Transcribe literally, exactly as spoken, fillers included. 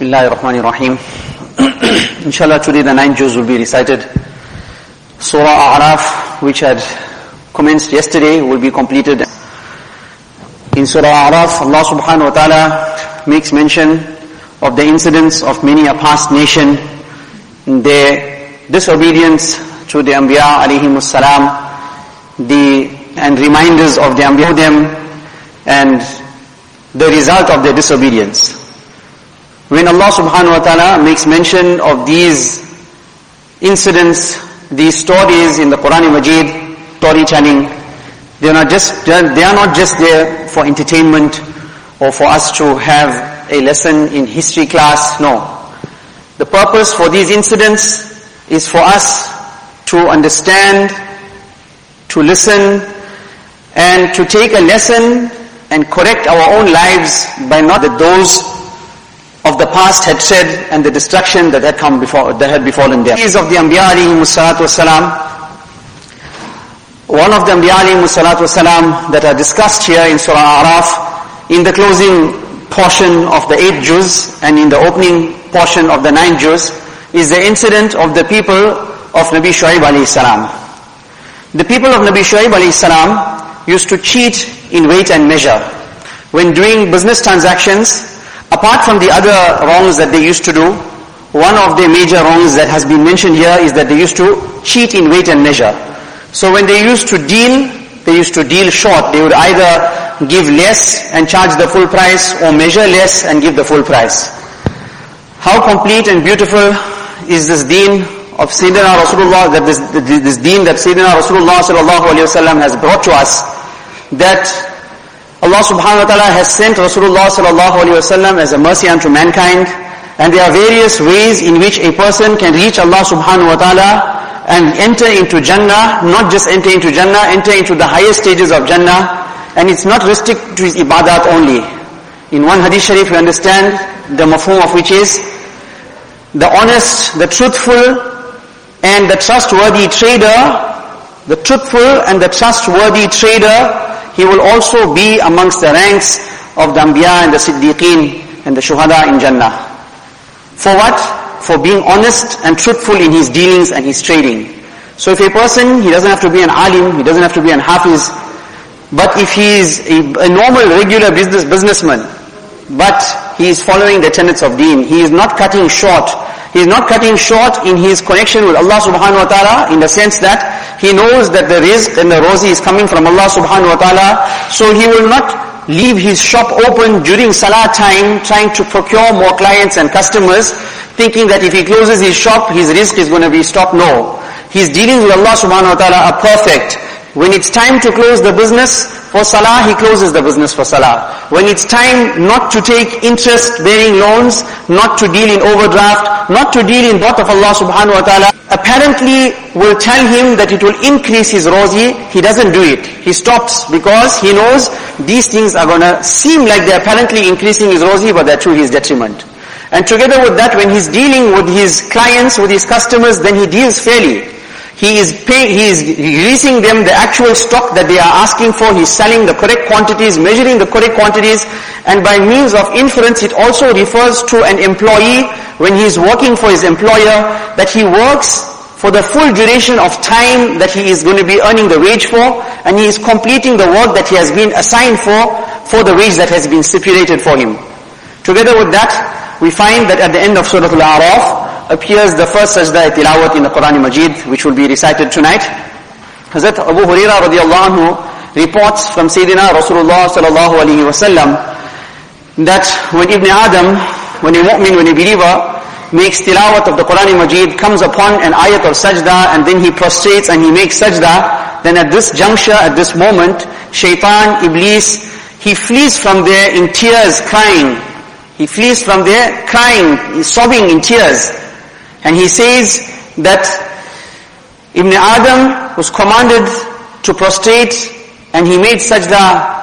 Bismillahir Rahmanir Rahim. Inshallah, today the ninth juz will be recited. Surah A'raf, which had commenced yesterday, will be completed. In Surah A'raf, Allah subhanahu wa ta'ala makes mention of the incidents of many a past nation, their disobedience to the Anbiya alayhimus salam, the, and reminders of the Anbiya them, and the result of their disobedience. When Allah subhanahu wa ta'ala makes mention of these incidents, these stories in the Quran Majid, storytelling, they are not just they are not just there for entertainment or for us to have a lesson in history class. No. The purpose for these incidents is for us to understand, to listen, and to take a lesson and correct our own lives by not that those of the past had said and the destruction that had come before, that had befallen them. Of the Anbiya alayhimus salatu wasalam, one of the Anbiya alayhimus salatu wasalam that are discussed here in Surah A'raf, in the closing portion of the eighth juz and in the opening portion of the ninth juz, is the incident of the people of Nabi Shu'aib alayhi salam. The people of Nabi Shu'aib alayhi salam used to cheat in weight and measure. When doing business transactions, apart from the other wrongs that they used to do, one of the major wrongs that has been mentioned here is that they used to cheat in weight and measure. So when they used to deal, they used to deal short. They would either give less and charge the full price, or measure less and give the full price. How complete and beautiful is this deen of Sayyidina Rasulullah, that this, this deen that Sayyidina Rasulullah sallallahu alayhi wa sallam has brought to us, that Allah subhanahu wa ta'ala has sent Rasulullah sallallahu alayhi wa sallam as a mercy unto mankind, and there are various ways in which a person can reach Allah subhanahu wa ta'ala and enter into Jannah, not just enter into Jannah, enter into the highest stages of Jannah, and it's not restricted to his ibadat only. In one hadith sharif we understand the mafhum of which is, the honest, the truthful, and the trustworthy trader, the truthful and the trustworthy trader, he will also be amongst the ranks of the Anbiya and the Siddiqeen and the Shuhada in Jannah. For what? For being honest and truthful in his dealings and his trading. So if a person, he doesn't have to be an alim, he doesn't have to be an hafiz, but if he is a, a normal, regular business businessman, but he is following the tenets of deen, he is not cutting short, he is not cutting short in his connection with Allah subhanahu wa ta'ala, in the sense that he knows that the rizq and the rozi is coming from Allah subhanahu wa ta'ala, so he will not leave his shop open during salah time, trying to procure more clients and customers, thinking that if he closes his shop, his rizq is going to be stopped. No. His dealings with Allah subhanahu wa ta'ala are perfect. When it's time to close the business for salah, he closes the business for salah. When it's time not to take interest-bearing loans, not to deal in overdraft, not to deal in what of Allah subhanahu wa ta'ala apparently will tell him that it will increase his rozi, he doesn't do it. He stops because he knows these things are going to seem like they're apparently increasing his rozi, but they're to his detriment. And together with that, when he's dealing with his clients, with his customers, then he deals fairly. He is pay, he is releasing them the actual stock that they are asking for. He's selling the correct quantities, measuring the correct quantities, and by means of inference, it also refers to an employee when he is working for his employer, that he works for the full duration of time that he is going to be earning the wage for, and he is completing the work that he has been assigned for, for the wage that has been stipulated for him. Together with that, we find that at the end of Surah Al-A'raf, appears the first sajda tilawat in the Quran Majid, which will be recited tonight. Hazrat Abu Hurairah radiallahu anhu reports from Sayyidina Rasulullah sallallahu alayhi wa sallam that when Ibn Adam, when a mu'min, when a believer makes tilawat of the Quran Majid, comes upon an ayat of sajda, and then he prostrates and he makes sajda, then at this juncture, at this moment, shaitan, iblis, he flees from there in tears, crying. He flees from there crying, he's sobbing in tears. And he says that Ibn Adam was commanded to prostrate, and he made sajda